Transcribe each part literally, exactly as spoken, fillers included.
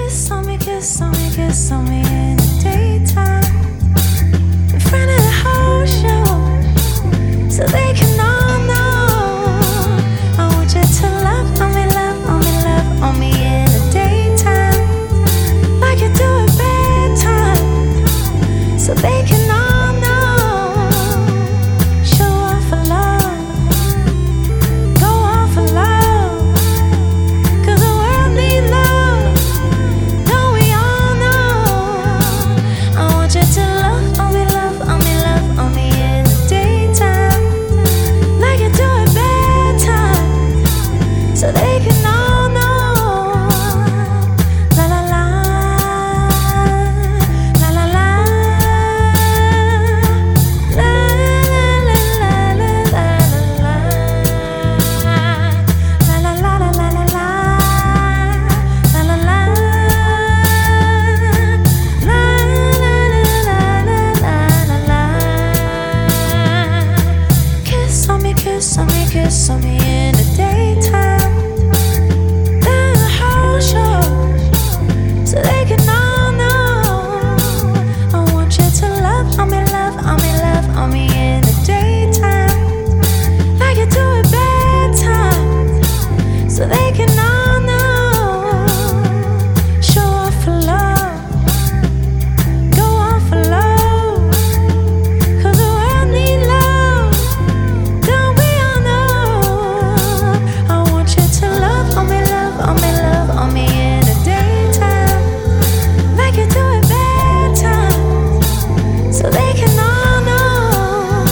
Kiss on me, kiss on me, kiss on me in the daytime, in front of the whole show, so they can all know. I want you to love on me, love on me, love on me in the daytime, like you do at bedtime, so they can all know. Show off for love, go on for love, 'cause the world needs love, don't we all know? I want you to love on me, love on me, love on me in the daytime, like you do at bedtime, so they can all know. La la la, la la la, la la la la la la la, la la la la la la la, la la la, la la la la la. Kiss on me, kiss on me, kiss on me in the daytime, then the whole show, so they can all know. I want you to love on me, love on me, love on me in the daytime, like you do at bedtime, so they can all know. Show off for love, go on for love, 'cause the world needs love, don't we all know? I want you to love on me, love on me, love on me in the daytime, like you do at bedtime, so they can all know.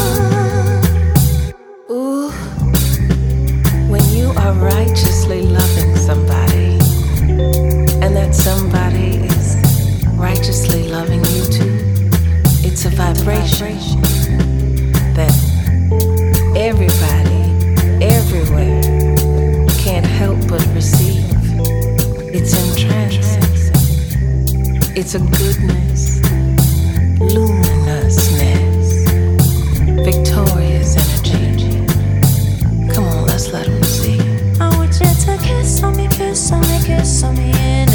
Ooh, when you are righteously loving somebody, and that somebody is righteously loving you too, it's a vibration that everybody, everywhere, can't help but receive. It's entrancing. It's a goodness, luminousness, victorious energy. Come on, let's let them see. I want you to kiss on me, kiss on me, kiss on me in